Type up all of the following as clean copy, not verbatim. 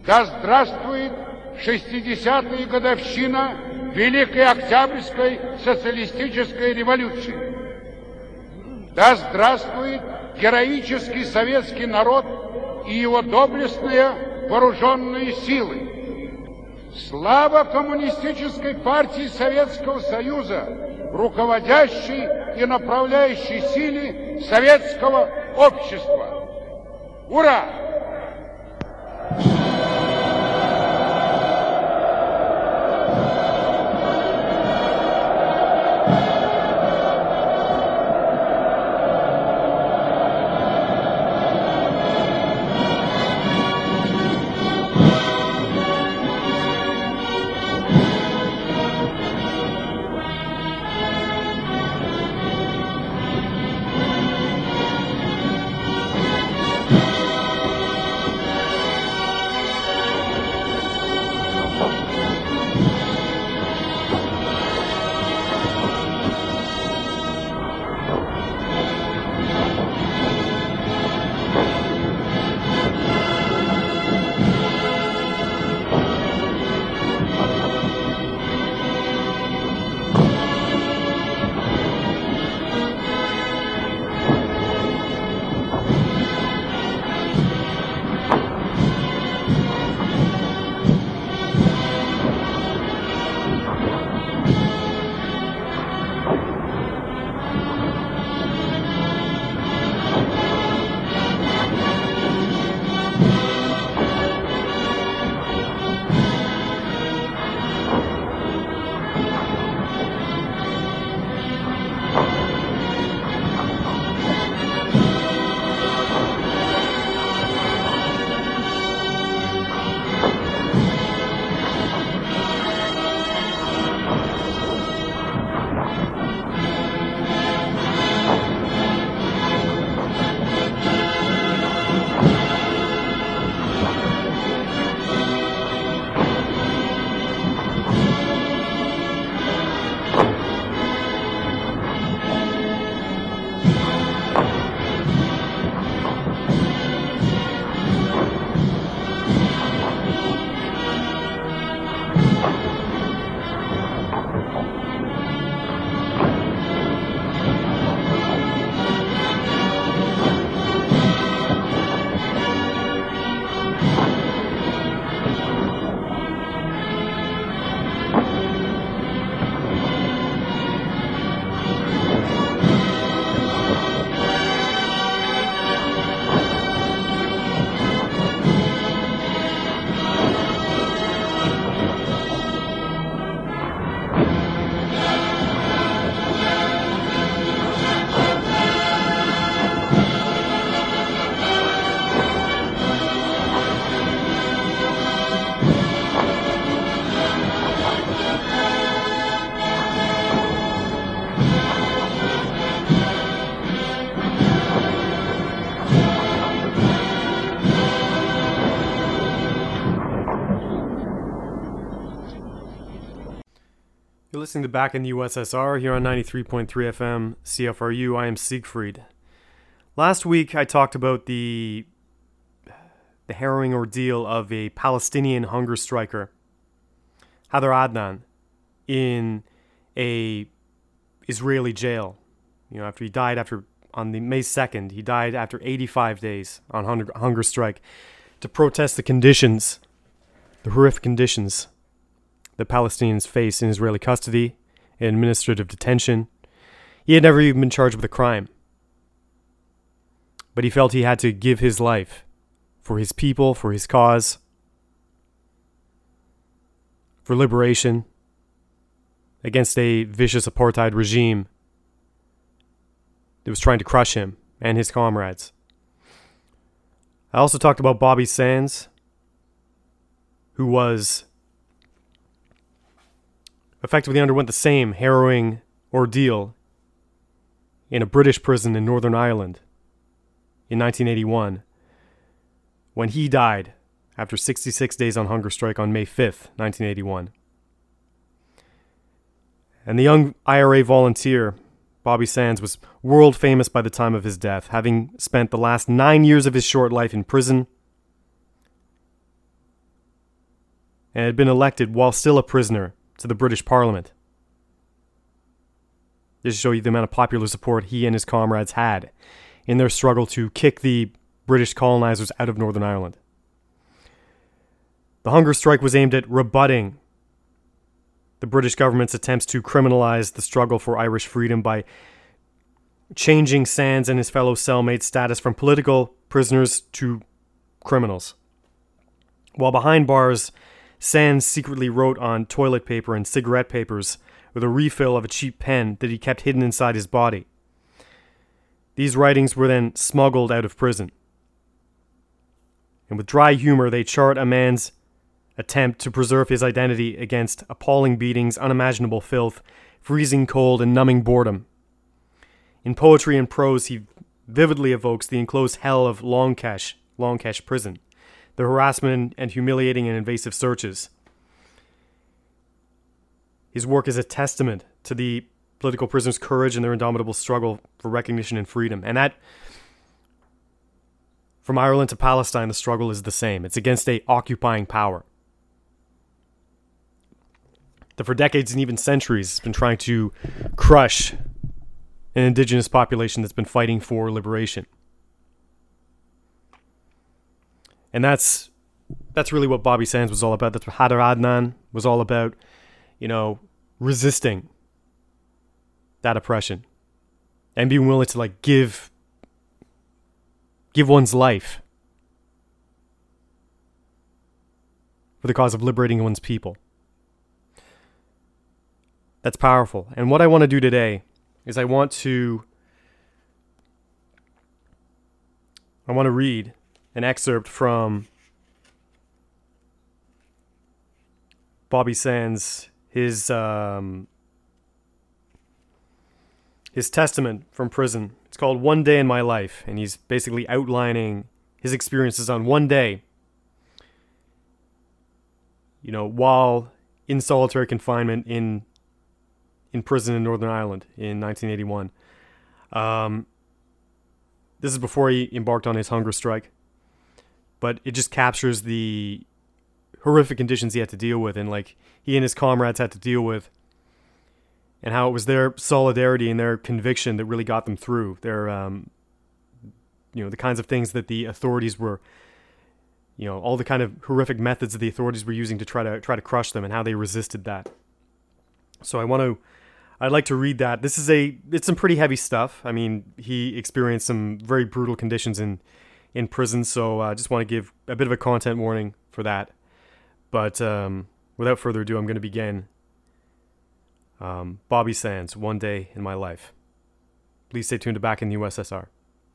Да здравствует 60-я годовщина Великой Октябрьской социалистической революции! Да здравствует героический советский народ и его доблестные вооруженные силы! Слава Коммунистической партии Советского Союза, руководящей и направляющей силе советского общества! Ура! You're listening to Back in the USSR here on 93.3 FM CFRU. I am Siegfried. Last week I talked about the harrowing ordeal of a Palestinian hunger striker, Hadar Adnan, in a Israeli jail. After he died on the May 2nd, he died after 85 days on hunger strike to protest the conditions, the horrific conditions that Palestinians face in Israeli custody and administrative detention. He had never even been charged with a crime, but he felt he had to give his life for his people, for his cause, for liberation against a vicious apartheid regime that was trying to crush him and his comrades. I also talked about Bobby Sands, who effectively underwent the same harrowing ordeal in a British prison in Northern Ireland in 1981, when he died after 66 days on hunger strike on May 5th, 1981. And the young IRA volunteer, Bobby Sands, was world famous by the time of his death, having spent the last 9 years of his short life in prison and had been elected while still a prisoner to the British Parliament. Just to show you the amount of popular support he and his comrades had in their struggle to kick the British colonizers out of Northern Ireland. The hunger strike was aimed at rebutting the British government's attempts to criminalize the struggle for Irish freedom by changing Sands and his fellow cellmates' status from political prisoners to criminals. While behind bars, Sands secretly wrote on toilet paper and cigarette papers with a refill of a cheap pen that he kept hidden inside his body. These writings were then smuggled out of prison. And with dry humor, they chart a man's attempt to preserve his identity against appalling beatings, unimaginable filth, freezing cold, and numbing boredom. In poetry and prose, he vividly evokes the enclosed hell of Long Kesh prison, the harassment and humiliating and invasive searches. His work is a testament to the political prisoners' courage and their indomitable struggle for recognition and freedom. And that, from Ireland to Palestine, the struggle is the same. It's against an occupying power that for decades and even centuries has been trying to crush an indigenous population that's been fighting for liberation. And that's really what Bobby Sands was all about. That's what Hadar Adnan was all about, resisting that oppression and being willing to give one's life for the cause of liberating one's people. That's powerful. And what I want to do today is I want to read an excerpt from Bobby Sands, his testament from prison. It's called One Day in My Life, and he's basically outlining his experiences on one day, while in solitary confinement in prison in Northern Ireland in 1981. This is before he embarked on his hunger strike, but it just captures the horrific conditions he had to deal with, and he and his comrades had to deal with, and how it was their solidarity and their conviction that really got them through. Their, the kinds of things that the authorities were, all the kind of horrific methods that the authorities were using to try to crush them, and how they resisted that. So I'd like to read that. It's some pretty heavy stuff. I mean, he experienced some very brutal conditions in prison, so I just want to give a bit of a content warning for that. But without further ado, I'm going to begin. Bobby Sands, One Day in My Life. Please stay tuned to Back in the USSR.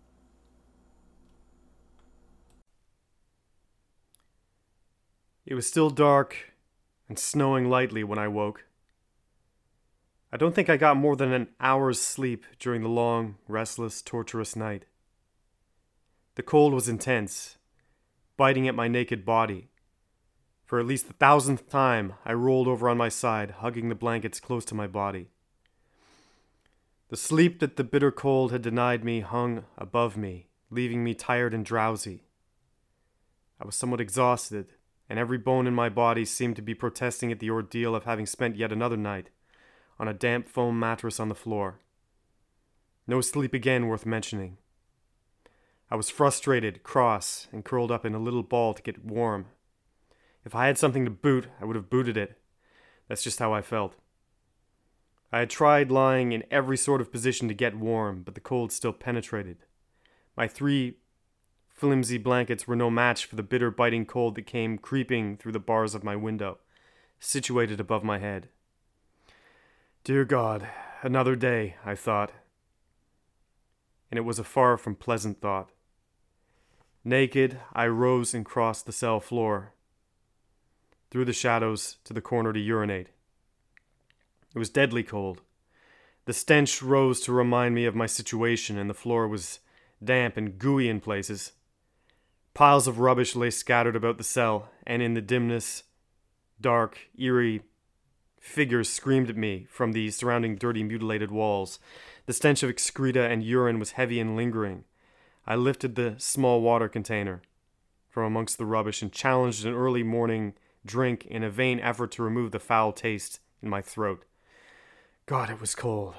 It was still dark and snowing lightly when I woke. I don't think I got more than an hour's sleep during the long, restless, torturous night. The cold was intense, biting at my naked body. For at least the 1,000th time, I rolled over on my side, hugging the blankets close to my body. The sleep that the bitter cold had denied me hung above me, leaving me tired and drowsy. I was somewhat exhausted, and every bone in my body seemed to be protesting at the ordeal of having spent yet another night on a damp foam mattress on the floor. No sleep again worth mentioning. I was frustrated, cross, and curled up in a little ball to get warm. If I had something to boot, I would have booted it. That's just how I felt. I had tried lying in every sort of position to get warm, but the cold still penetrated. My 3 flimsy blankets were no match for the bitter, biting cold that came creeping through the bars of my window, situated above my head. Dear God, another day, I thought. And it was a far from pleasant thought. Naked, I rose and crossed the cell floor, through the shadows to the corner to urinate. It was deadly cold. The stench rose to remind me of my situation, and the floor was damp and gooey in places. Piles of rubbish lay scattered about the cell, and in the dimness, dark, eerie figures screamed at me from the surrounding dirty, mutilated walls. The stench of excreta and urine was heavy and lingering. I lifted the small water container from amongst the rubbish and challenged an early morning drink in a vain effort to remove the foul taste in my throat. God, it was cold.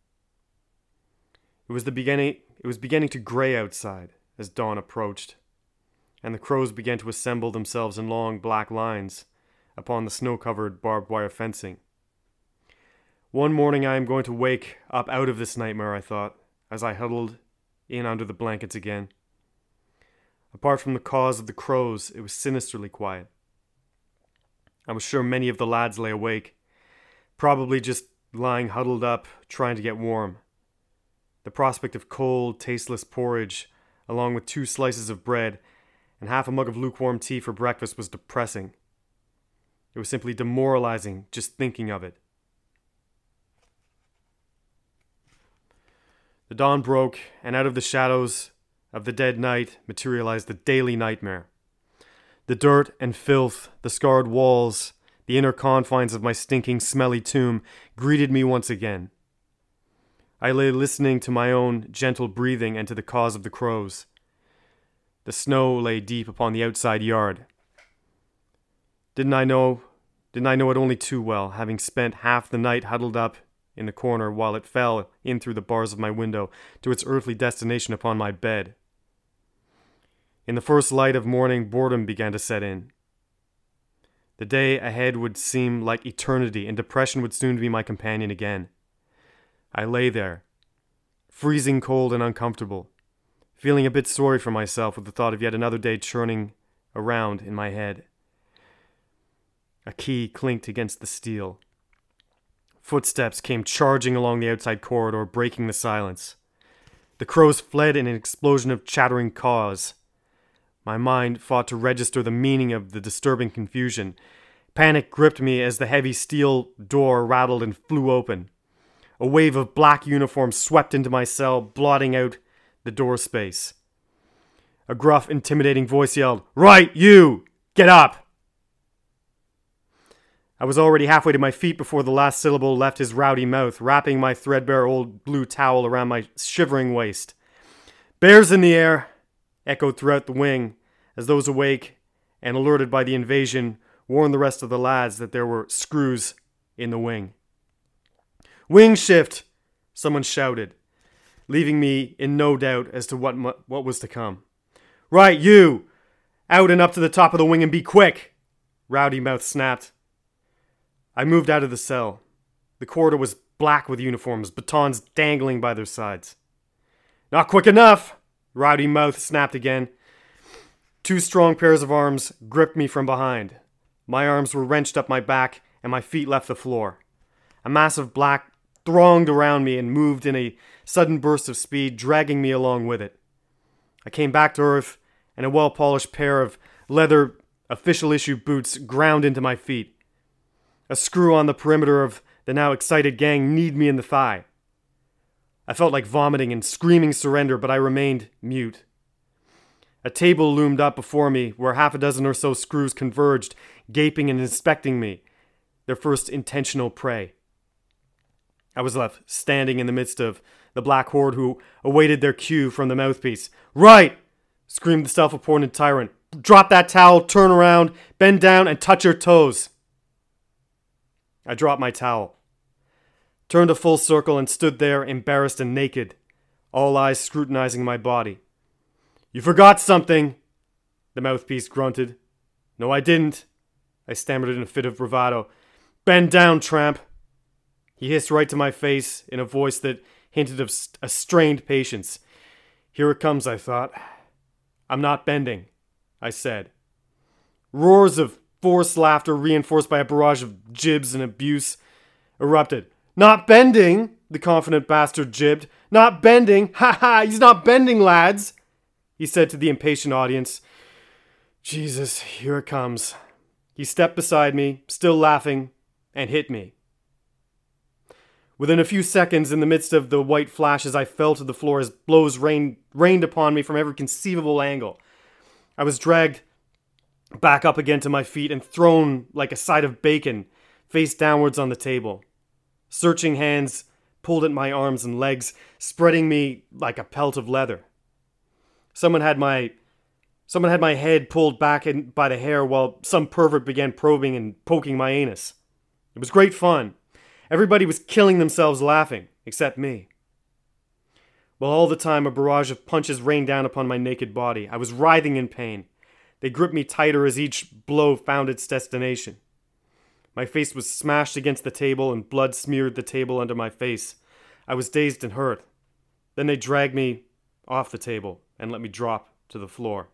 It was beginning to gray outside as dawn approached, and the crows began to assemble themselves in long black lines upon the snow-covered barbed wire fencing. One morning I am going to wake up out of this nightmare, I thought, as I huddled in under the blankets again. Apart from the cause of the crows, it was sinisterly quiet. I was sure many of the lads lay awake, probably just lying huddled up, trying to get warm. The prospect of cold, tasteless porridge, along with 2 slices of bread and half a mug of lukewarm tea for breakfast, was depressing. It was simply demoralizing just thinking of it. The dawn broke, and out of the shadows of the dead night materialized the daily nightmare. The dirt and filth, the scarred walls, the inner confines of my stinking, smelly tomb greeted me once again. I lay listening to my own gentle breathing and to the cause of the crows. The snow lay deep upon the outside yard. Didn't I know it only too well, having spent half the night huddled up in the corner while it fell in through the bars of my window to its earthly destination upon my bed. In the first light of morning, boredom began to set in. The day ahead would seem like eternity, and depression would soon be my companion again. I lay there, freezing cold and uncomfortable, feeling a bit sorry for myself with the thought of yet another day churning around in my head. A key clinked against the steel. Footsteps came charging along the outside corridor, breaking the silence. The crows fled in an explosion of chattering caws. My mind fought to register the meaning of the disturbing confusion. Panic gripped me as the heavy steel door rattled and flew open. A wave of black uniforms swept into my cell, blotting out the door space. A gruff, intimidating voice yelled, "Right, you! Get up!" I was already halfway to my feet before the last syllable left his rowdy mouth, wrapping my threadbare old blue towel around my shivering waist. "Bears in the air!" echoed throughout the wing, as those awake and alerted by the invasion warned the rest of the lads that there were screws in the wing. "Wing shift!" someone shouted, leaving me in no doubt as to what was to come. "Right, you! Out and up to the top of the wing and be quick!" Rowdy Mouth snapped. I moved out of the cell. The corridor was black with uniforms, batons dangling by their sides. "Not quick enough!" Rowdy Mouth snapped again. 2 strong pairs of arms gripped me from behind. My arms were wrenched up my back, and my feet left the floor. A mass of black thronged around me and moved in a sudden burst of speed, dragging me along with it. I came back to earth, and a well-polished pair of leather official-issue boots ground into my feet. A screw on the perimeter of the now excited gang kneed me in the thigh. I felt like vomiting and screaming surrender, but I remained mute. A table loomed up before me where 6 or so screws converged, gaping and inspecting me, their first intentional prey. I was left standing in the midst of the black horde who awaited their cue from the mouthpiece. "Right!" screamed the self-appointed tyrant. "Drop that towel, turn around, bend down, and touch your toes." I dropped my towel, turned a full circle, and stood there embarrassed and naked, all eyes scrutinizing my body. "You forgot something," the mouthpiece grunted. "No, I didn't," I stammered in a fit of bravado. "Bend down, tramp." He hissed right to my face in a voice that hinted of a strained patience. Here it comes, I thought. "I'm not bending," I said. Roars of forced laughter, reinforced by a barrage of jibs and abuse, erupted. "Not bending?" the confident bastard jibbed. "Not bending? Ha ha! He's not bending, lads!" he said to the impatient audience. Jesus, here it comes. He stepped beside me, still laughing, and hit me. Within a few seconds, in the midst of the white flashes, I fell to the floor as blows rained upon me from every conceivable angle. I was dragged back up again to my feet and thrown like a side of bacon, face downwards on the table. Searching hands pulled at my arms and legs, spreading me like a pelt of leather. Someone had my Someone had my head pulled back by the hair while some pervert began probing and poking my anus. It was great fun. Everybody was killing themselves laughing, except me. While all the time a barrage of punches rained down upon my naked body, I was writhing in pain. They gripped me tighter as each blow found its destination. My face was smashed against the table and blood smeared the table under my face. I was dazed and hurt. Then they dragged me off the table and let me drop to the floor.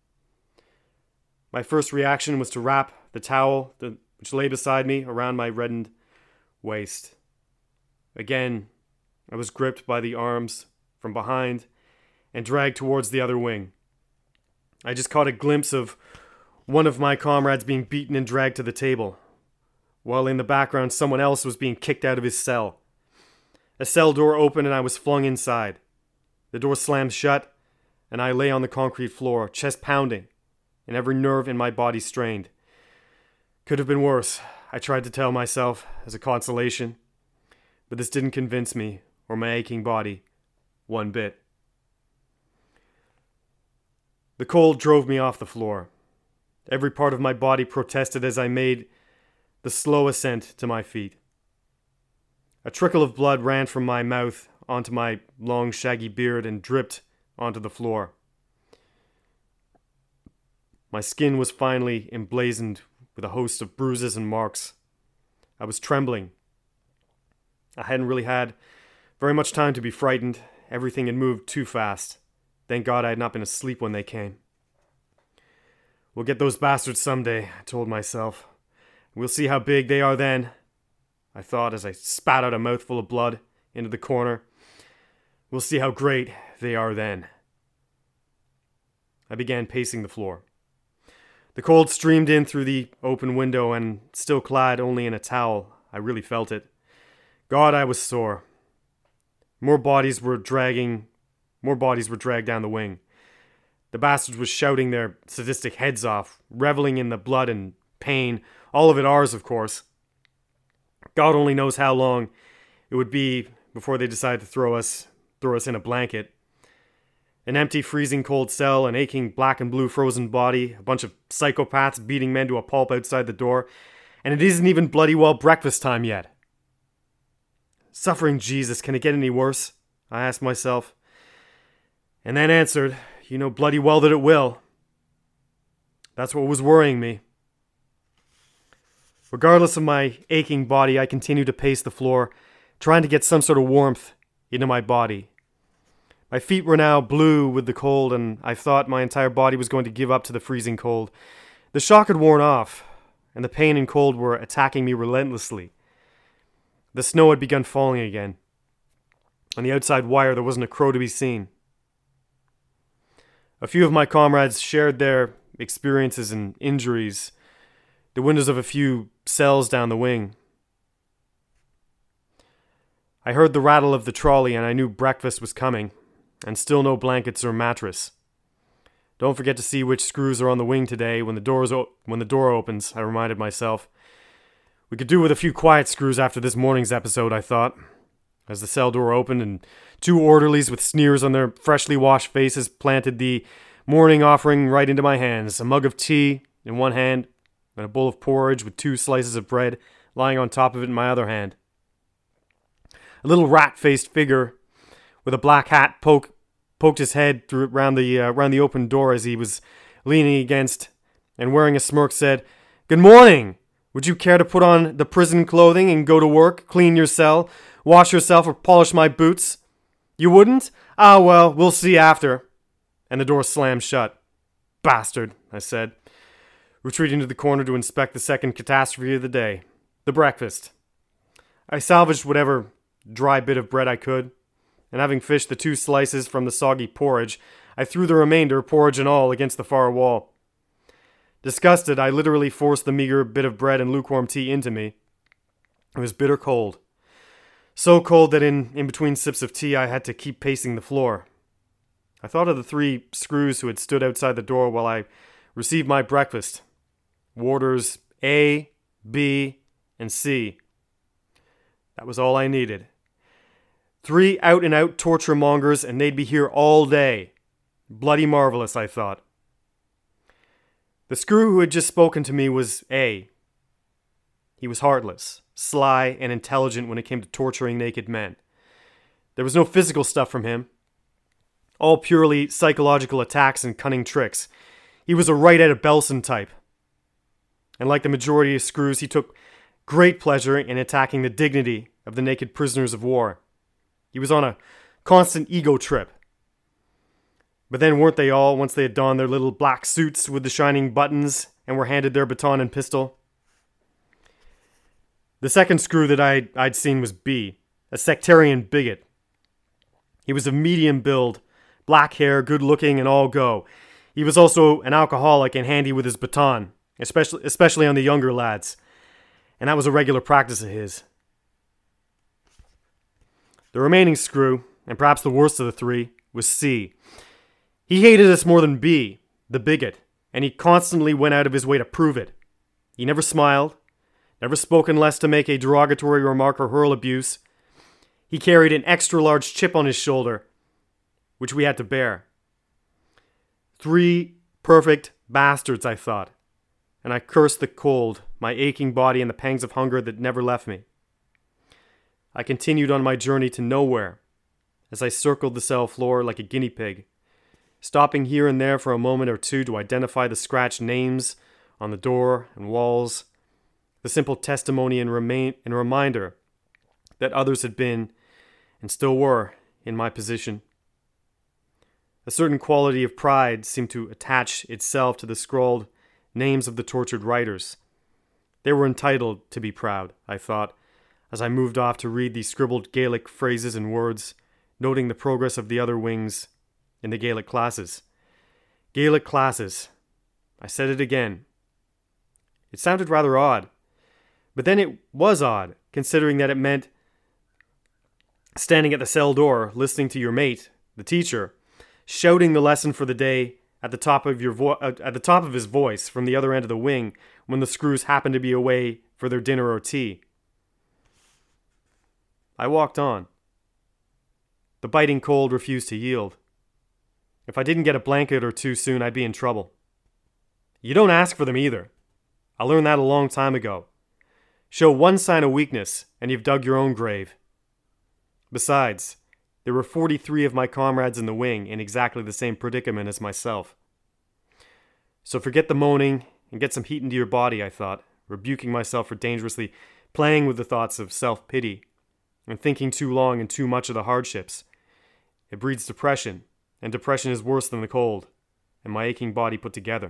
My first reaction was to wrap the towel which lay beside me around my reddened waist. Again, I was gripped by the arms from behind and dragged towards the other wing. I just caught a glimpse of one of my comrades being beaten and dragged to the table, while in the background someone else was being kicked out of his cell. A cell door opened and I was flung inside. The door slammed shut and I lay on the concrete floor, chest pounding and every nerve in my body strained. Could have been worse, I tried to tell myself as a consolation, but this didn't convince me or my aching body one bit. The cold drove me off the floor. Every part of my body protested as I made the slow ascent to my feet. A trickle of blood ran from my mouth onto my long shaggy beard and dripped onto the floor. My skin was finally emblazoned with a host of bruises and marks. I was trembling. I hadn't really had very much time to be frightened. Everything had moved too fast. Thank God I had not been asleep when they came. We'll get those bastards someday, I told myself. We'll see how big they are then, I thought as I spat out a mouthful of blood into the corner. We'll see how great they are then. I began pacing the floor. The cold streamed in through the open window, and still clad only in a towel, I really felt it. God, I was sore. More bodies were dragged down the wing. The bastards were shouting their sadistic heads off, reveling in the blood and pain, all of it ours, of course. God only knows how long it would be before they decided to throw us in a blanket. An empty, freezing cold cell, an aching black and blue frozen body, a bunch of psychopaths beating men to a pulp outside the door, and it isn't even bloody well breakfast time yet. Suffering Jesus, can it get any worse? I asked myself, and then answered, you know bloody well that it will. That's what was worrying me. Regardless of my aching body, I continued to pace the floor, trying to get some sort of warmth into my body. My feet were now blue with the cold, and I thought my entire body was going to give up to the freezing cold. The shock had worn off, and the pain and cold were attacking me relentlessly. The snow had begun falling again. On the outside wire, there wasn't a crow to be seen. A few of my comrades shared their experiences and injuries, the windows of a few cells down the wing. I heard the rattle of the trolley, and I knew breakfast was coming. And still no blankets or mattress. Don't forget to see which screws are on the wing today when the door opens, I reminded myself. We could do with a few quiet screws after this morning's episode, I thought. As the cell door opened and two orderlies with sneers on their freshly washed faces planted the morning offering right into my hands. A mug of tea in one hand and a bowl of porridge with 2 slices of bread lying on top of it in my other hand. A little rat-faced figure with a black hat poked his head around the open door as he was leaning against, and wearing a smirk said, "Good morning! Would you care to put on the prison clothing and go to work, clean your cell, wash yourself, or polish my boots? You wouldn't? Ah, well, we'll see after." And the door slammed shut. "Bastard," I said, retreating to the corner to inspect the second catastrophe of the day, the breakfast. I salvaged whatever dry bit of bread I could, and having fished the 2 slices from the soggy porridge, I threw the remainder, porridge and all, against the far wall. Disgusted, I literally forced the meager bit of bread and lukewarm tea into me. It was bitter cold. So cold that in between sips of tea I had to keep pacing the floor. I thought of the 3 screws who had stood outside the door while I received my breakfast. Warders A, B, and C. That was all I needed. 3 out-and-out torture mongers, and they'd be here all day. Bloody marvelous, I thought. The screw who had just spoken to me was A. He was heartless, sly, and intelligent when it came to torturing naked men. There was no physical stuff from him. All purely psychological attacks and cunning tricks. He was a right out of Belson type. And like the majority of screws, he took great pleasure in attacking the dignity of the naked prisoners of war. He was on a constant ego trip. But then weren't they all, once they had donned their little black suits with the shining buttons and were handed their baton and pistol? The second screw that I'd seen was B, a sectarian bigot. He was of medium build, black hair, good looking, and all go. He was also an alcoholic and handy with his baton, especially on the younger lads. And that was a regular practice of his. The remaining screw, and perhaps the worst of the three, was C. He hated us more than B, the bigot, and he constantly went out of his way to prove it. He never smiled, never spoke unless to make a derogatory remark or hurl abuse. He carried an extra large chip on his shoulder, which we had to bear. 3 perfect bastards, I thought, and I cursed the cold, my aching body, and the pangs of hunger that never left me. I continued on my journey to nowhere as I circled the cell floor like a guinea pig, stopping here and there for a moment or two to identify the scratched names on the door and walls, the simple testimony and reminder that others had been and still were in my position. A certain quality of pride seemed to attach itself to the scrawled names of the tortured writers. They were entitled to be proud, I thought, as I moved off to read the scribbled Gaelic phrases and words, noting the progress of the other wings in the Gaelic classes. Gaelic classes. I said it again. It sounded rather odd, but then it was odd, considering that it meant standing at the cell door, listening to your mate, the teacher, shouting the lesson for the day at the top of his voice from the other end of the wing when the screws happened to be away for their dinner or tea. I walked on. The biting cold refused to yield. If I didn't get a blanket or two soon, I'd be in trouble. You don't ask for them either. I learned that a long time ago. Show one sign of weakness, and you've dug your own grave. Besides, there were 43 of my comrades in the wing in exactly the same predicament as myself. So forget the moaning and get some heat into your body, I thought, rebuking myself for dangerously playing with the thoughts of self-pity and thinking too long and too much of the hardships. It breeds depression, and depression is worse than the cold, and my aching body put together.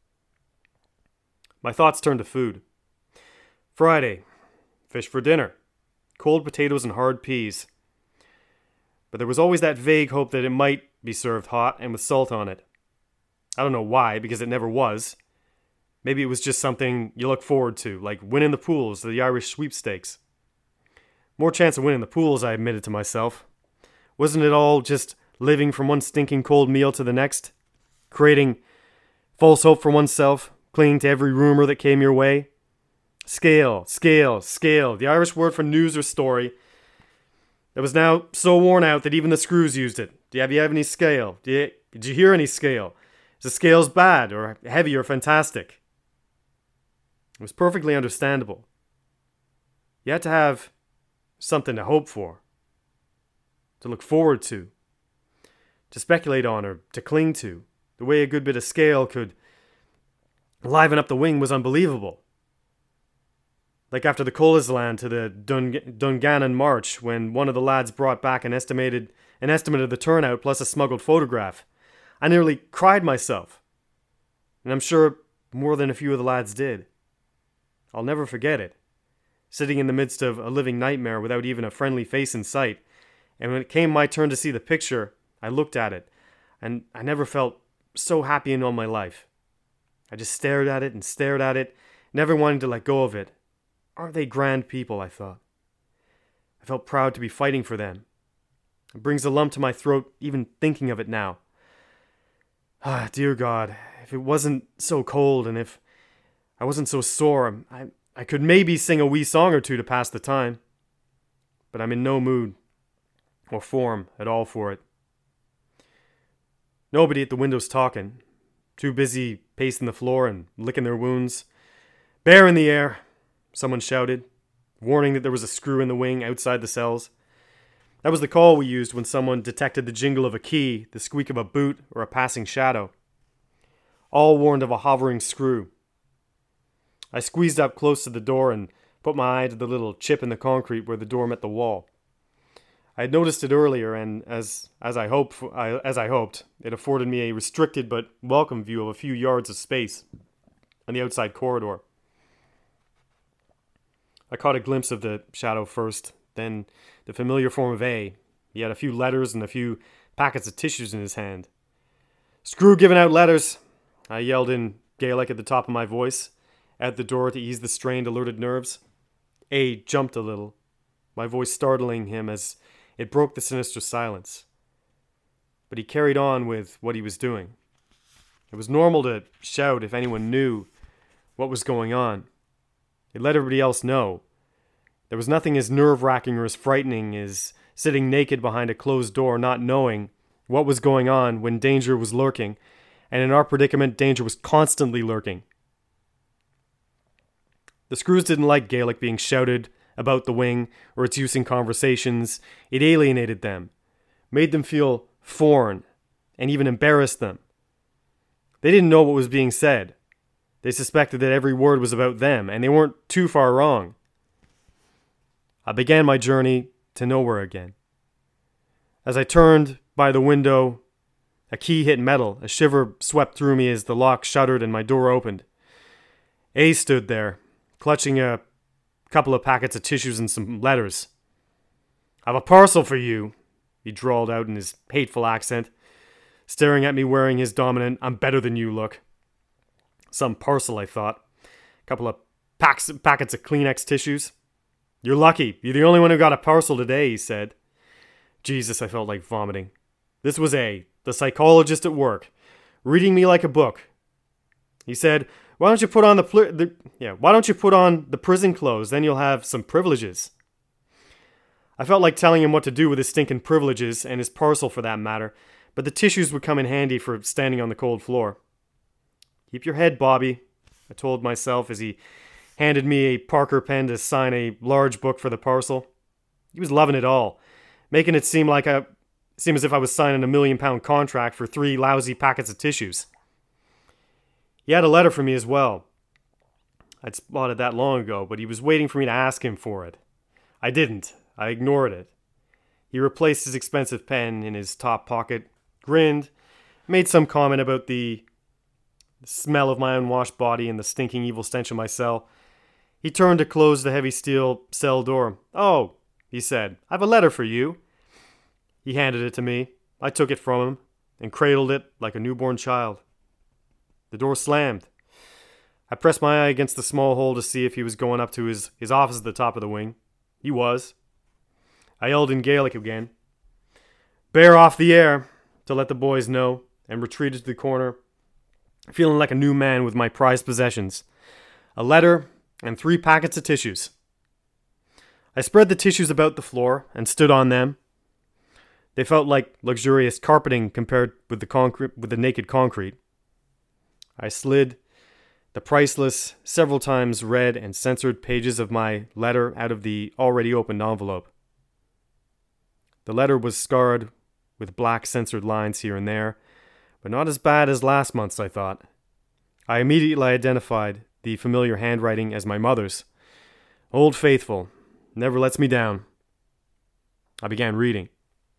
My thoughts turned to food. Friday, fish for dinner, cold potatoes and hard peas. But there was always that vague hope that it might be served hot and with salt on it. I don't know why, because it never was. Maybe it was just something you look forward to, like winning the pools or the Irish sweepstakes. More chance of winning the pools, I admitted to myself. Wasn't it all just living from one stinking cold meal to the next? Creating false hope for oneself, clinging to every rumor that came your way? Scale, scale, scale, the Irish word for news or story that was now so worn out that even the screws used it. Do you have any scale? Did you hear any scale? Is the scales bad or heavy or fantastic? It was perfectly understandable. You had to have something to hope for, to look forward to speculate on or to cling to. The way a good bit of scale could liven up the wing was unbelievable. Like after the Colisland to the Dungannon March, when one of the lads brought back an estimate of the turnout plus a smuggled photograph. I nearly cried myself. And I'm sure more than a few of the lads did. I'll never forget it. Sitting in the midst of a living nightmare without even a friendly face in sight. And when it came my turn to see the picture, I looked at it. And I never felt so happy in all my life. I just stared at it, never wanting to let go of it. Aren't they grand people, I thought. I felt proud to be fighting for them. It brings a lump to my throat even thinking of it now. Ah, dear God, if it wasn't so cold and if I wasn't so sore, I could maybe sing a wee song or two to pass the time. But I'm in no mood or form at all for it. Nobody at the window's talking. too busy pacing the floor and licking their wounds. "Bear in the air," someone shouted, warning that there was a screw in the wing outside the cells. That was the call we used when someone detected the jingle of a key, the squeak of a boot, or a passing shadow. All warned of a hovering screw. I squeezed up close to the door and put my eye to the little chip in the concrete where the door met the wall. I had noticed it earlier, and as I hoped, it afforded me a restricted but welcome view of a few yards of space on the outside corridor. I caught a glimpse of the shadow first, then the familiar form of A. He had a few letters and a few packets of tissues in his hand. "Screw giving out letters," I yelled in Gaelic at the top of my voice, at the door to ease the strained, alerted nerves. A jumped a little, my voice startling him as it broke the sinister silence. But he carried on with what he was doing. It was normal to shout if anyone knew what was going on. It let everybody else know. There was nothing as nerve-wracking or as frightening as sitting naked behind a closed door, not knowing what was going on when danger was lurking, and in our predicament, danger was constantly lurking. The screws didn't like Gaelic being shouted about the wing or its use in conversations. It alienated them, made them feel foreign, and even embarrassed them. They didn't know what was being said. They suspected that every word was about them, and they weren't too far wrong. I began my journey to nowhere again. As I turned by the window, a key hit metal. A shiver swept through me as the lock shuddered and my door opened. A stood there, clutching a couple of packets of tissues and some letters. "I've a parcel for you," he drawled out in his hateful accent, staring at me wearing his dominant "I'm better than you" look. Some parcel, I thought. A couple of packets of Kleenex tissues. "You're lucky. You're the only one who got a parcel today," he said. Jesus, I felt like vomiting. This was A, the psychologist at work, reading me like a book. He said, why don't you put on the prison clothes, then you'll have some privileges." I felt like telling him what to do with his stinking privileges, and his parcel for that matter, but the tissues would come in handy for standing on the cold floor. "Keep your head, Bobby," I told myself as he handed me a Parker pen to sign a large book for the parcel. He was loving it all, making it seem as if I was signing a £1 million contract for 3 lousy packets of tissues. He had a letter for me as well. I'd spotted that long ago, but he was waiting for me to ask him for it. I didn't. I ignored it. He replaced his expensive pen in his top pocket, grinned, made some comment about the smell of my unwashed body and the stinking evil stench of my cell. He turned to close the heavy steel cell door. "Oh," he said, "I've a letter for you." He handed it to me. I took it from him and cradled it like a newborn child. The door slammed. I pressed my eye against the small hole to see if he was going up to his office at the top of the wing. He was. I yelled in Gaelic again, "Bear off the air," to let the boys know, and retreated to the corner, feeling like a new man with my prized possessions. A letter and 3 packets of tissues. I spread the tissues about the floor and stood on them. They felt like luxurious carpeting compared with the naked concrete. I slid the priceless, several times read and censored pages of my letter out of the already opened envelope. The letter was scarred with black censored lines here and there, but not as bad as last month's, I thought. I immediately identified the familiar handwriting as my mother's. Old Faithful, never lets me down. I began reading.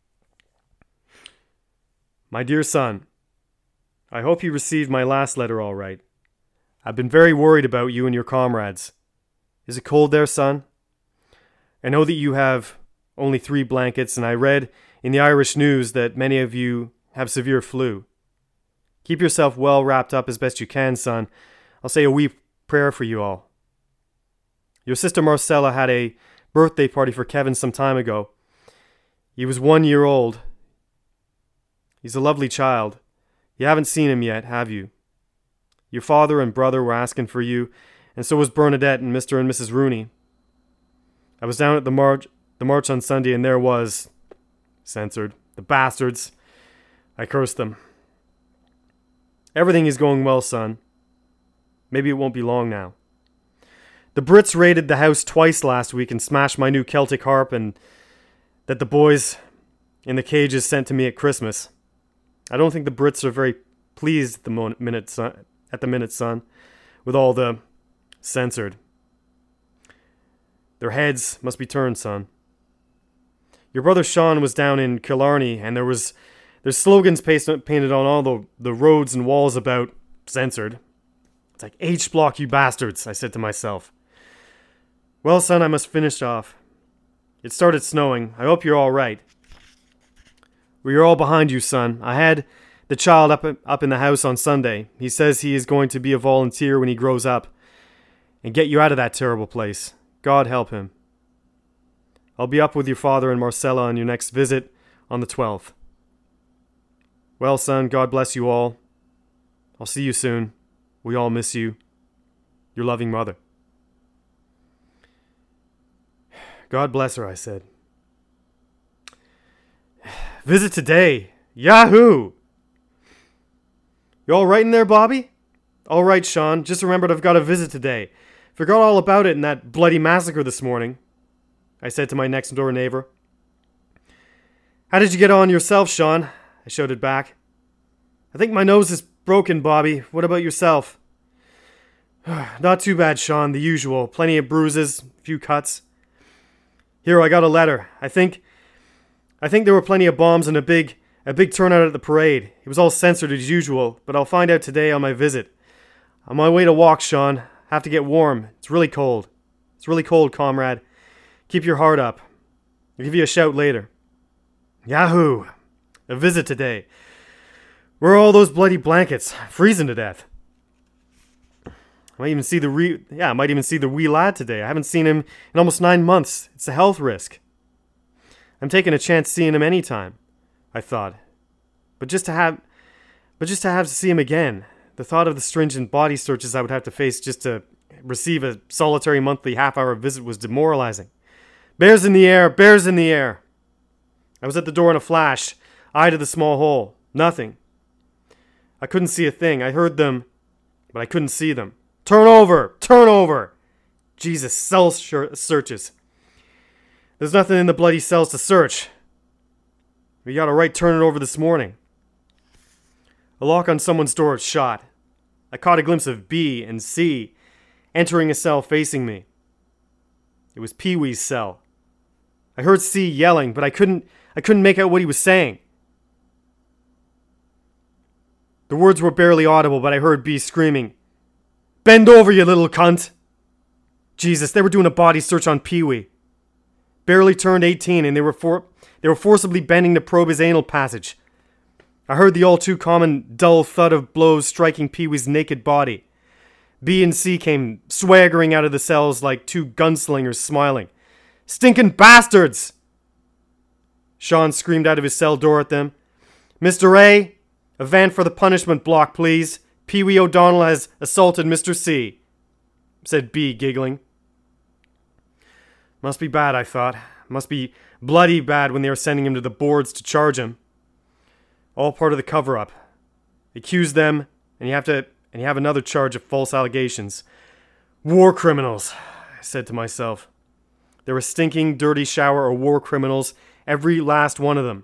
"My dear son, I hope you received my last letter all right. I've been very worried about you and your comrades. Is it cold there, son? I know that you have only 3 blankets, and I read in the Irish news that many of you have severe flu. Keep yourself well wrapped up as best you can, son. I'll say a wee prayer for you all. Your sister Marcella had a birthday party for Kevin some time ago. He was 1 year old. He's a lovely child. You haven't seen him yet, have you? Your father and brother were asking for you, and so was Bernadette and Mr. and Mrs. Rooney. I was down at the march on Sunday, and there was..." Censored. "The bastards." I cursed them. Everything is going well, son. Maybe it won't be long now. The Brits raided the house twice last week and smashed my new Celtic harp and that the boys in the cages sent to me at Christmas. I don't think the Brits are very pleased at the minute, son, with all the censored. Their heads must be turned, son. Your brother Sean was down in Killarney, and there's slogans painted on all the roads and walls about censored. It's like, H-block, you bastards, I said to myself. Well, son, I must finish off. It started snowing. I hope you're all right. We are all behind you, son. I had the child up in the house on Sunday. He says he is going to be a volunteer when he grows up and get you out of that terrible place. God help him. I'll be up with your father and Marcella on your next visit on the 12th. Well, son, God bless you all. I'll see you soon. We all miss you. Your loving mother. God bless her, I said. Visit today. Yahoo! You all right in there, Bobby? All right, Sean. Just remembered I've got a visit today. Forgot all about it in that bloody massacre this morning, I said to my next-door neighbor. How did you get on yourself, Sean? I shouted back. I think my nose is broken, Bobby. What about yourself? Not too bad, Sean. The usual. Plenty of bruises, a few cuts. Here, I got a letter. I think there were plenty of bombs and a big turnout at the parade. It was all censored as usual, but I'll find out today on my visit. On my way to walk, Sean. Have to get warm. It's really cold. It's really cold, comrade. Keep your heart up. I'll give you a shout later. Yahoo! A visit today. Where are all those bloody blankets? Freezing to death. I might even see the wee lad today. I haven't seen him in almost 9 months. It's a health risk. I'm taking a chance seeing him anytime, I thought. But just to have to see him again. The thought of the stringent body searches I would have to face just to receive a solitary monthly half-hour visit was demoralizing. Bears in the air! Bears in the air! I was at the door in a flash, eye to the small hole. Nothing. I couldn't see a thing. I heard them, but I couldn't see them. Turn over! Turn over! Jesus, cell searches. There's nothing in the bloody cells to search. We got a right turn it over this morning. A lock on someone's door shot. I caught a glimpse of B and C entering a cell facing me. It was Pee-wee's cell. I heard C yelling, but I couldn't make out what he was saying. The words were barely audible, but I heard B screaming, "Bend over, you little cunt!" Jesus, they were doing a body search on Pee-wee. Barely turned 18, and they were forcibly bending to probe his anal passage. I heard the all-too-common dull thud of blows striking Pee-wee's naked body. B and C came swaggering out of the cells like two gunslingers smiling. "Stinking bastards!" Sean screamed out of his cell door at them. "Mr. A, a van for the punishment block, please. Pee-wee O'Donnell has assaulted Mr. C," said B, giggling. Must be bad, I thought. Must be bloody bad when they were sending him to the boards to charge him. All part of the cover-up. Accuse them, and you have another charge of false allegations. War criminals, I said to myself. They were stinking, dirty shower of war criminals, every last one of them.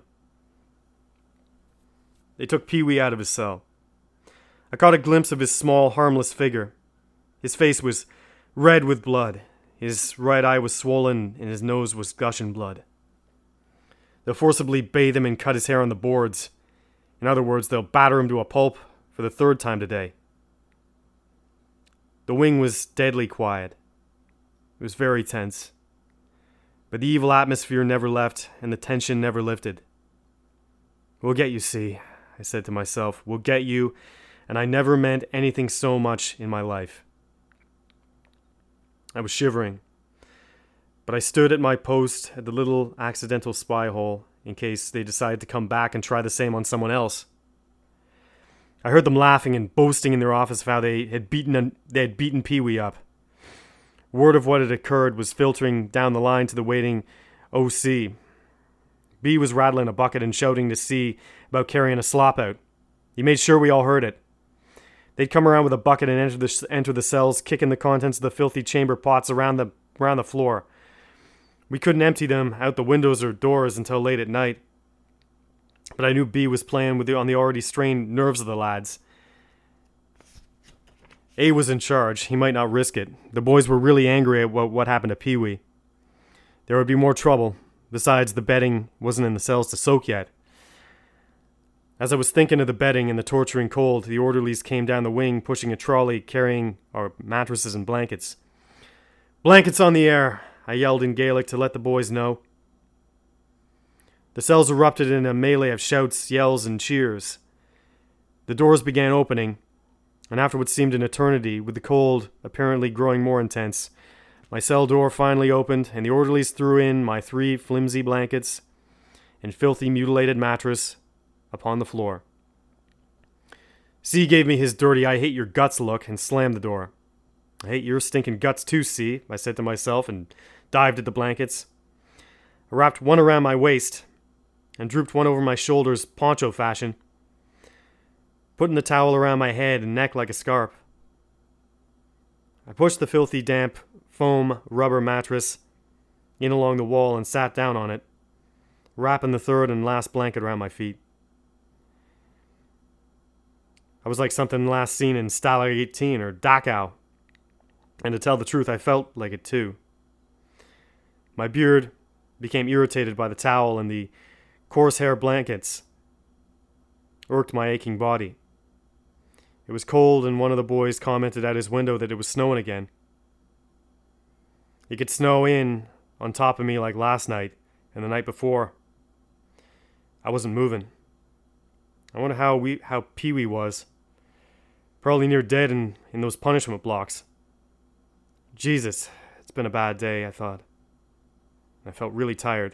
They took Pee-wee out of his cell. I caught a glimpse of his small, harmless figure. His face was red with blood. His right eye was swollen, and his nose was gushing blood. They'll forcibly bathe him and cut his hair on the boards. In other words, they'll batter him to a pulp for the 3rd time today. The wing was deadly quiet. It was very tense. But the evil atmosphere never left, and the tension never lifted. We'll get you, C, I said to myself. We'll get you, and I never meant anything so much in my life. I was shivering, but I stood at my post at the little accidental spy hole in case they decided to come back and try the same on someone else. I heard them laughing and boasting in their office of how they had beaten Pee-wee up. Word of what had occurred was filtering down the line to the waiting OC. B was rattling a bucket and shouting to C about carrying a slop out. He made sure we all heard it. They'd come around with a bucket and enter the cells, kicking the contents of the filthy chamber pots around the floor. We couldn't empty them out the windows or doors until late at night. But I knew B was playing on the already strained nerves of the lads. A was in charge. He might not risk it. The boys were really angry at what happened to Pee-wee. There would be more trouble. Besides, the bedding wasn't in the cells to soak yet. As I was thinking of the bedding and the torturing cold, the orderlies came down the wing, pushing a trolley carrying our mattresses and blankets. "Blankets on the air," I yelled in Gaelic to let the boys know. The cells erupted in a melee of shouts, yells, and cheers. The doors began opening, and after what seemed an eternity, with the cold apparently growing more intense, my cell door finally opened, and the orderlies threw in my 3 flimsy blankets and filthy mutilated mattress upon the floor. C gave me his dirty "I hate your guts" look and slammed the door. "I hate your stinking guts too, C," I said to myself and dived at the blankets. I wrapped one around my waist and drooped one over my shoulders poncho fashion, putting the towel around my head and neck like a scarf. I pushed the filthy, damp, foam rubber mattress in along the wall and sat down on it, wrapping the third and last blanket around my feet. I was like something last seen in Stalag 18 or Dachau, and to tell the truth, I felt like it too. My beard became irritated by the towel, and the coarse hair blankets irked my aching body. It was cold, and one of the boys commented at his window that it was snowing again. It could snow in on top of me like last night and the night before. I wasn't moving. I wonder how Pee-wee was. Probably near dead in those punishment blocks. Jesus, it's been a bad day, I thought. I felt really tired.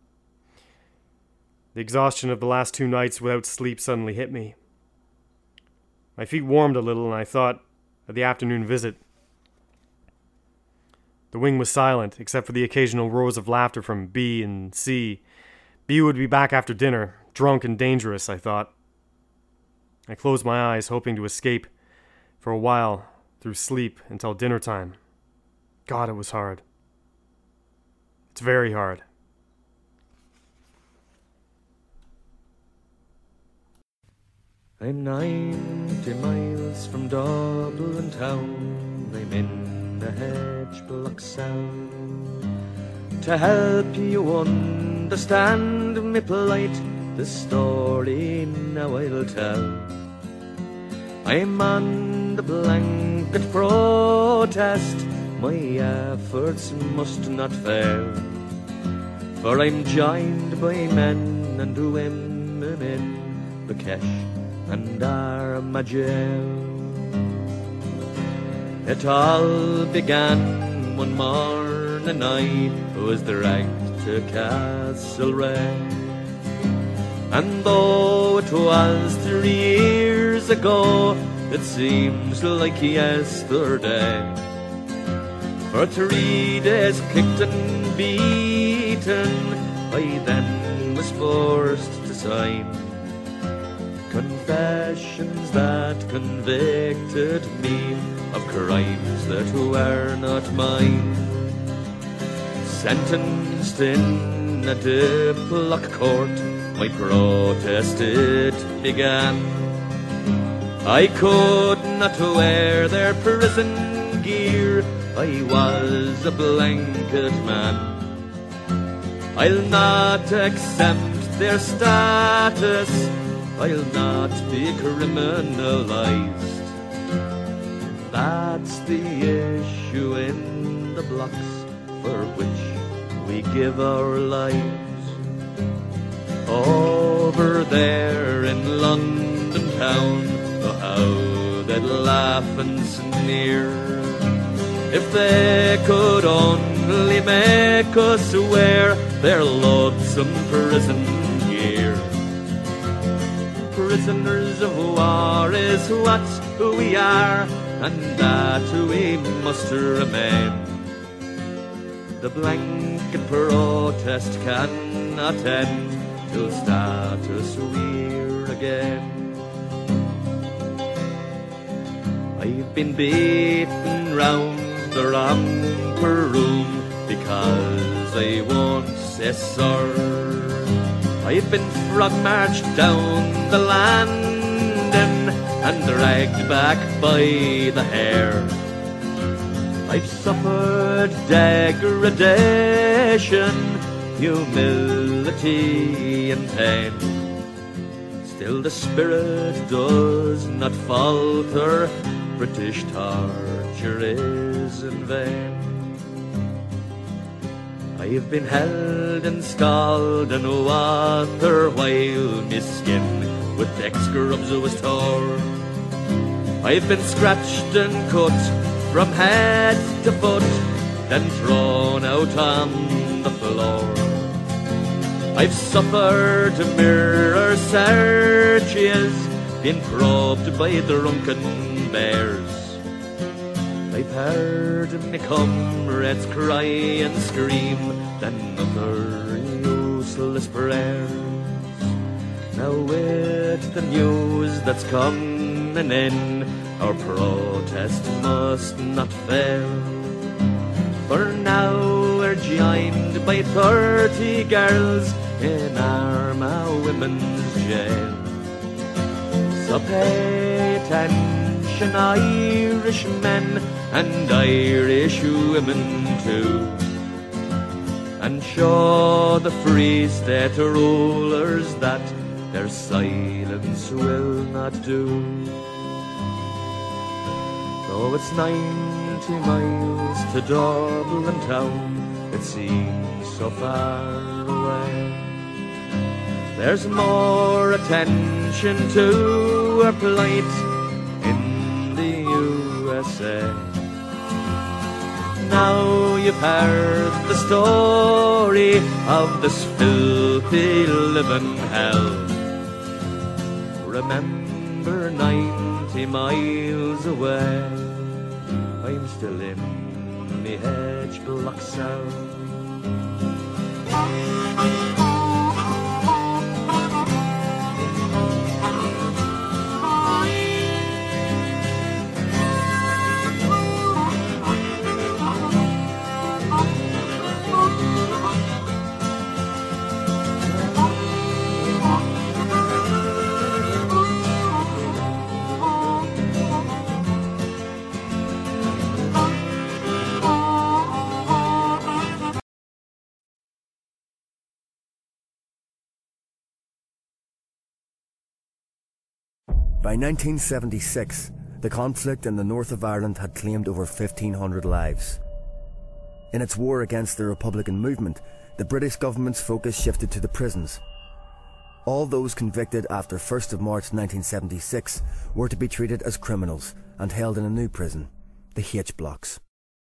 The exhaustion of the last 2 nights without sleep suddenly hit me. My feet warmed a little, and I thought of the afternoon visit. The wing was silent, except for the occasional roars of laughter from B and C. B would be back after dinner, drunk and dangerous, I thought. I closed my eyes, hoping to escape for a while through sleep until dinner time. God, it was hard. It's very hard. I'm 90 miles from Dublin town. I'm in the hedge block cell. To help you understand me plight, the story now I'll tell. I'm on the blanket protest. My efforts must not fail, for I'm joined by men and women in Bukesh and Armagell. It all began one morning I was dragged to Castlereagh, and though it was 3 years ago, it seems like yesterday. For 3 days kicked and beaten, I then was forced to sign confessions that convicted me of crimes that were not mine. Sentenced in a Diplock court, my protest it began. I could not wear their prison gear, I was a blanket man. I'll not accept their status, I'll not be criminalized. That's the issue in the blocks for which we give our lives. Over there in London town, oh how they'd laugh and sneer if they could only make us wear their loathsome prison gear. Prisoners of war is what we are, and that we must remain. The blanket protest cannot end till status we're again. I've been beaten round the ramper room because I once SR. I've been frog-marched down the landing and dragged back by the hair. I've suffered degradation, humility and pain. Still the spirit does not falter, British torture is in vain. I have been held in scalding water while my skin with X-grubs was tore. I've been scratched and cut from head to foot, then thrown out on the floor. I've suffered mirror searches, been probed by drunken bears. I've heard me comrades cry and scream, then utter useless prayers. Now with the news that's coming in, our protest must not fail. For now we're joined by 30 girls in Armagh Women's Jail. So pay attention, Irish men and Irish women too, and show the Free State rulers that their silence will not do. Though it's 90 miles to Dublin town, it seems so far away. There's more attention to our plight in the USA. Now you've heard the story of this filthy living hell. Remember 90 miles away, I'm still in me hedge block cell. By 1976, the conflict in the north of Ireland had claimed over 1,500 lives. In its war against the Republican movement, the British government's focus shifted to the prisons. All those convicted after 1st of March 1976 were to be treated as criminals and held in a new prison, the H blocks.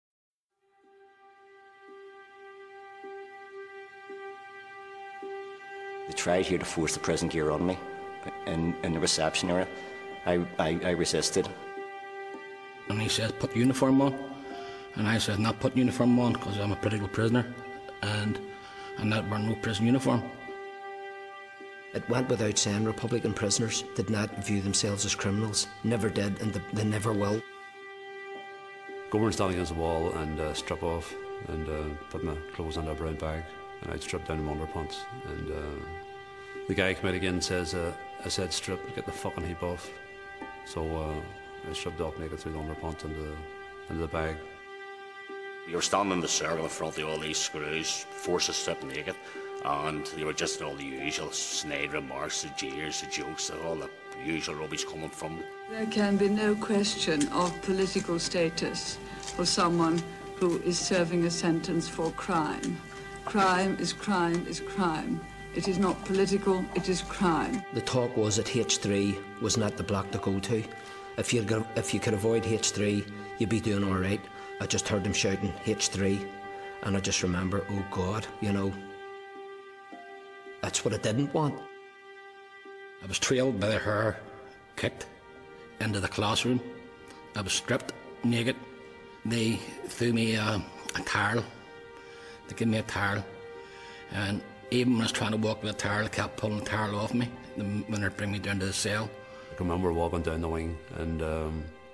They tried here to force the prison gear on me in the reception area. I resisted. And he says, put uniform on. And I said, not put uniform on because I'm a political prisoner and that wear no prison uniform. It went without saying Republican prisoners did not view themselves as criminals. Never did, and they never will. Go standing against the wall and strip off and put my clothes under a brown bag, and I'd strip down my underpants. And the guy came out again and says, I said strip, get the fucking heap off. So I stripped off naked through the underpants into the bag. You were standing in the circle in front of all these screws, forced to strip naked, and they were just all the usual snide remarks, the jeers, the jokes, all the usual rubbish coming from. There can be no question of political status for someone who is serving a sentence for crime. Crime is crime is crime. It is not political, it is crime. The talk was that H3 was not the block to go to. If you could avoid H3, you'd be doing all right. I just heard them shouting H3, and I just remember, oh God, you know, that's what I didn't want. I was trailed by the hair, kicked into the classroom. I was stripped naked. They threw me a towel. They gave me a towel, and even when I was trying to walk with a towel, I kept pulling the towel off me when they bring me down to the cell. I can remember walking down the wing and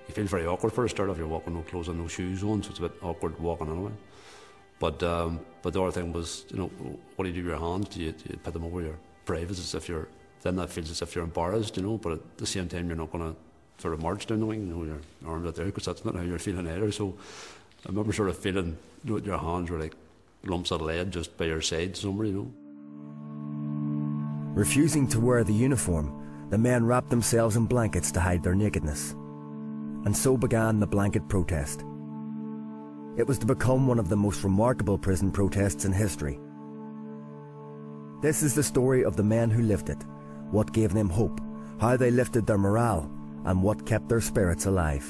You feel very awkward for a start if you're walking no clothes and no shoes on, so it's a bit awkward walking anyway. But the other thing was, you know, what do you do with your hands? Do you put them over your privates as if you're, then that feels as if you're embarrassed, you know, but at the same time you're not going to sort of march down the wing, you know, your arms out there, because that's not how you're feeling either. So I remember sort of feeling, you know, your hands were like lumps of lead just by your side somewhere, you know. Refusing to wear the uniform, the men wrapped themselves in blankets to hide their nakedness. And so began the blanket protest. It was to become one of the most remarkable prison protests in history. This is the story of the men who lived it, what gave them hope, how they lifted their morale, and what kept their spirits alive.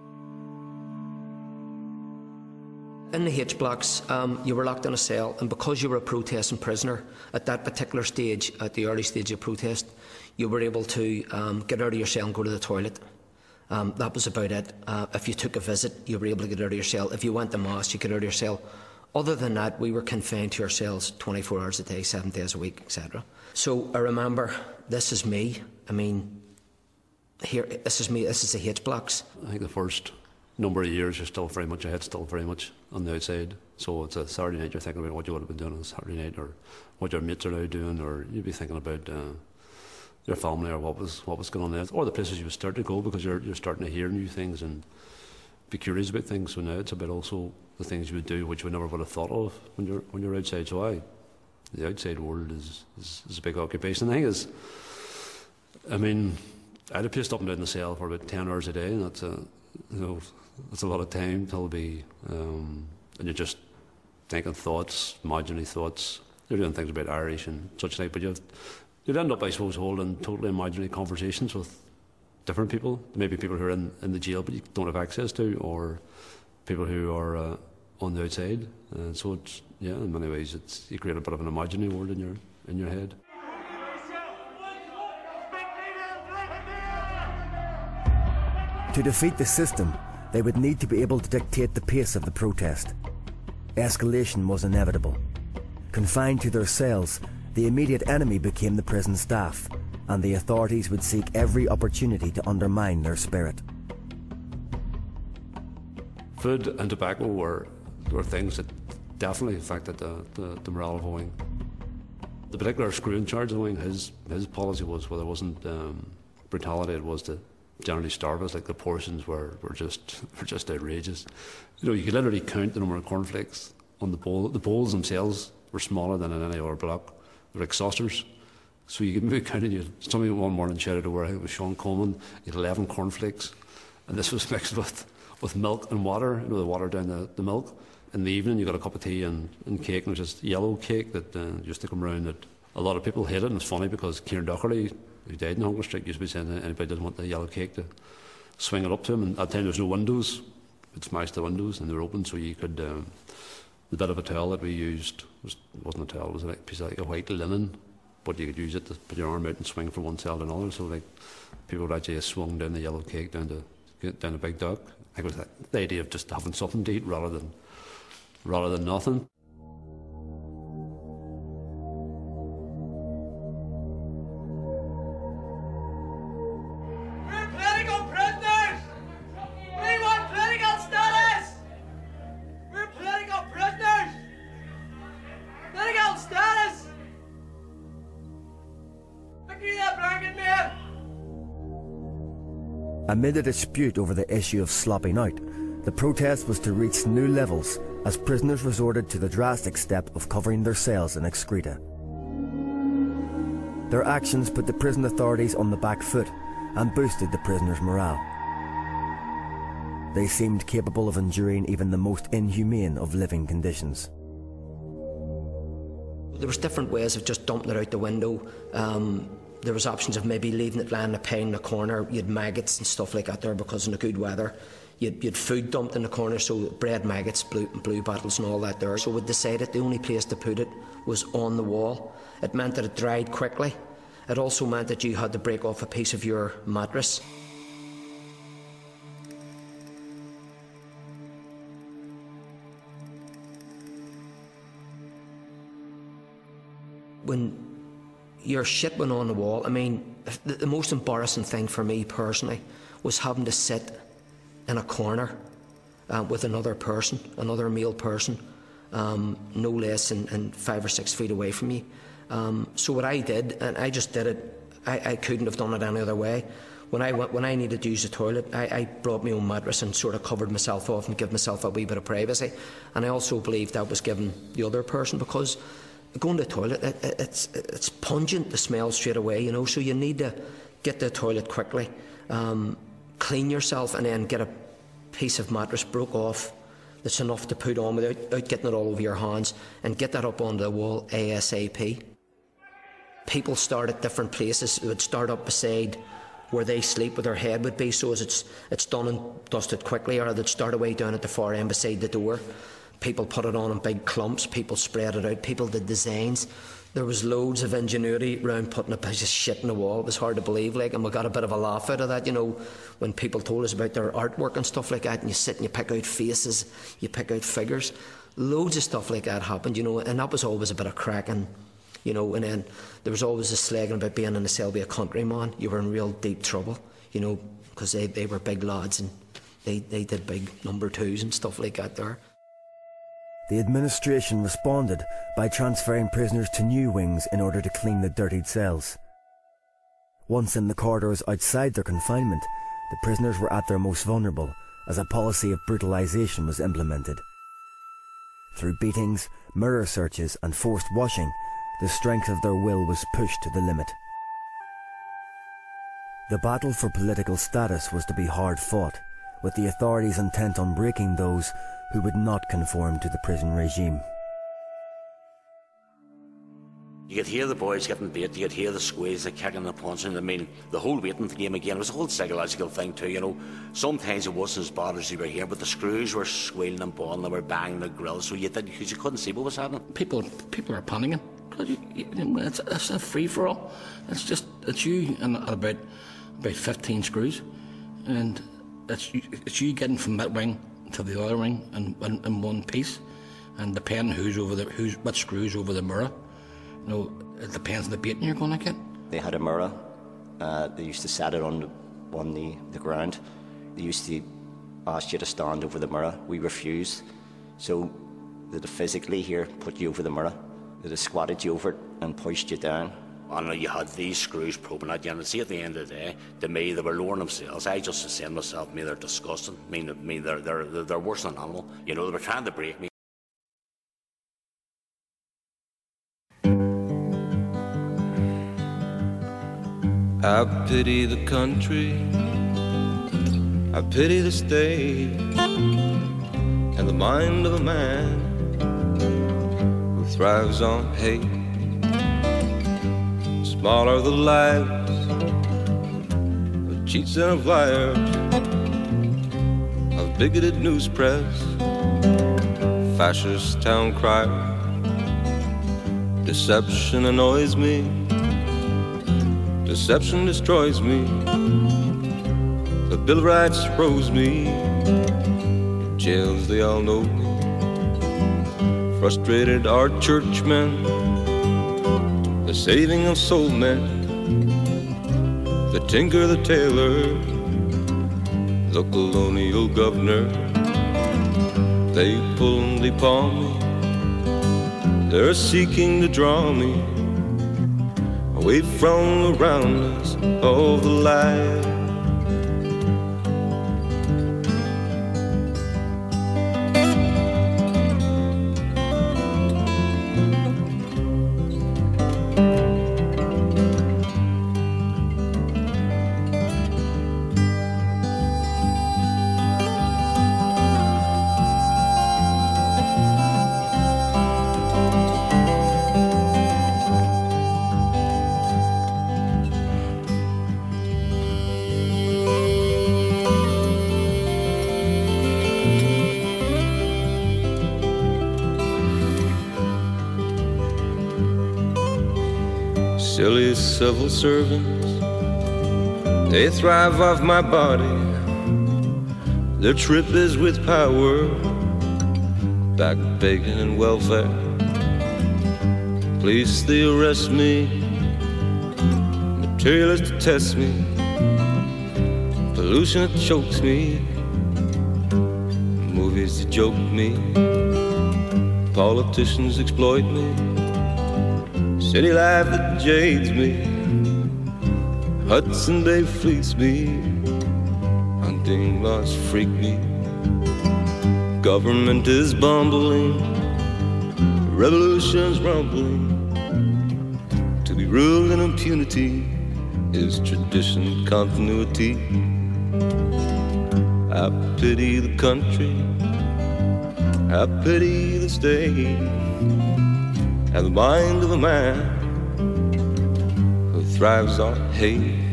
In the H blocks, you were locked in a cell, and because you were a protesting prisoner, at that particular stage, at the early stage of protest, you were able to get out of your cell and go to the toilet. That was about it. If you took a visit, you were able to get out of your cell. If you went to Mass, you could get out of your cell. Other than that, we were confined to our cells 24 hours a day, 7 days a week, etc. So I remember, this is me. I mean, here, this is me, this is the H blocks. I think the first number of years you're still very much ahead, still very much on the outside. So it's a Saturday night, you're thinking about what you would have been doing on a Saturday night, or what your mates are now doing, or you'd be thinking about your family, or what was going on there, or the places you would start to go, because you're starting to hear new things and be curious about things. So now it's about also the things you would do which you never would have thought of when you're outside. So the outside world is a big occupation. The thing is, I mean, I had a place up and down the cell for about 10 hours a day, and that's a lot of time till be, and you're just thinking thoughts, imaginary thoughts. You're doing things about Irish and such like, but you'd end up, I suppose, holding totally imaginary conversations with different people. Maybe people who are in the jail but you don't have access to, or people who are on the outside. So it's, yeah, in many ways, you create a bit of an imaginary world in your head. To defeat the system, they would need to be able to dictate the pace of the protest. Escalation was inevitable. Confined to their cells, the immediate enemy became the prison staff, and the authorities would seek every opportunity to undermine their spirit. Food and tobacco were things that definitely affected the morale of a wing. The particular screw in charge of the wing, his policy was, well, there wasn't brutality, it was to generally starve us. Like, the portions were just outrageous. You know, you could literally count the number of cornflakes on the bowl. The bowls themselves were smaller than in any other block. They were like saucers. So you could maybe count it. Somebody one morning shouted over, I think it was Sean Coleman, he had 11 cornflakes, and this was mixed with milk and water. You know, the water down the milk. In the evening, you got a cup of tea and cake, and it was just yellow cake that used to come around. That a lot of people hated, and it's funny because Kieran Dockerty, who died in the hunger strike, used to be saying that anybody doesn't want the yellow cake to swing it up to him. And at that time, there was no windows. We'd smash the windows, and they were open, so you could. The bit of a towel that we used wasn't a towel; it was like a piece of like a white linen, but you could use it to put your arm out and swing from one cell to another. So like people would actually swung down the yellow cake down the big dock. I think it was the idea of just having something to eat rather than nothing. We're political prisoners! We want political status! We're political prisoners! Political status! Look at that blanket, man! Amid a dispute over the issue of slopping out, the protest was to reach new levels as prisoners resorted to the drastic step of covering their cells in excreta. Their actions put the prison authorities on the back foot and boosted the prisoners' morale. They seemed capable of enduring even the most inhumane of living conditions. There was different ways of just dumping it out the window. There was options of maybe leaving it lying in a pile in the corner. You had maggots and stuff like that there because in the good weather. You had food dumped in the corner, so bread maggots, blue bottles and all that there. So we decided the only place to put it was on the wall. It meant that it dried quickly. It also meant that you had to break off a piece of your mattress. When your shit went on the wall, I mean, the most embarrassing thing for me personally was having to sit in a corner with another person, another male person, no less than 5 or 6 feet away from you. So what I did, and I just did it, I couldn't have done it any other way. When I needed to use the toilet, I brought my own mattress and sort of covered myself off and give myself a wee bit of privacy. And I also believed that was giving the other person, because going to the toilet, it's pungent, the smell straight away, you know, so you need to get to the toilet quickly, clean yourself, and then get a piece of mattress broke off that's enough to put on without getting it all over your hands, and get that up onto the wall ASAP. People start at different places. They would start up beside where they sleep, where their head would be, so as it's done and dusted quickly, or they'd start away down at the far end beside the door. People put it on in big clumps, people spread it out, people did designs. There was loads of ingenuity around putting a piece of shit in the wall. It was hard to believe, like, and we got a bit of a laugh out of that, you know, when people told us about their artwork and stuff like that, and you sit and you pick out faces, you pick out figures. Loads of stuff like that happened, you know, and that was always a bit of crack. And you know, and then there was always this slagging about being in the cell with a countryman. You were in real deep trouble, you know, because they were big lads and they did big number 2s and stuff like that there. The administration responded by transferring prisoners to new wings in order to clean the dirtied cells. Once in the corridors outside their confinement, the prisoners were at their most vulnerable as a policy of brutalisation was implemented. Through beatings, mirror searches and forced washing, the strength of their will was pushed to the limit. The battle for political status was to be hard fought, with the authorities intent on breaking those who would not conform to the prison regime. You could hear the boys getting beat, you could hear the squeeze, the kicking, the punching. I mean, the whole waiting game again, it was a whole psychological thing too, you know. Sometimes it wasn't as bad as you were here, but the screws were squealing and bawling, they were banging the grill, so you couldn't see what was happening. People are panicking. It's a free-for-all. It's you and about 15 screws, and it's you getting from that wing to the other wing in one piece, and depending what screws over the mirror, you know, it depends on the beating you're going to get. They had a mirror. They used to set it on the ground. They used to ask you to stand over the mirror. We refused, so they'd physically here put you over the mirror. They'd have squatted you over it and pushed you down. I know you had these screws probing at you, and see at the end of the day, to me, they were lowering themselves. I just said to myself, they're disgusting. They're worse than an animal. You know, they were trying to break me. I pity the country, I pity the state, and the mind of a man who thrives on hate. Small are the lives of cheats and of liars, of bigoted news press, fascist town crier. Deception annoys me, deception destroys me. The Bill of Rights froze me, in jails they all know me. Frustrated are churchmen, the saving of soul men, the tinker, the tailor, the colonial governor. They pull and they paw me, they're seeking to draw me away from the roundness of the light. Silly civil servants, they thrive off my body. Their trip is with power, back bacon and welfare. Police, they arrest me, materialists to test me. Pollution, it chokes me, Ways to joke me, politicians exploit me, city life that jades me, Hudson Bay fleets me, hunting laws freak me, government is bumbling, revolution's rumbling, to be ruled in impunity is tradition continuity. I pity the country, I pity the state, and the mind of a man who thrives on hate.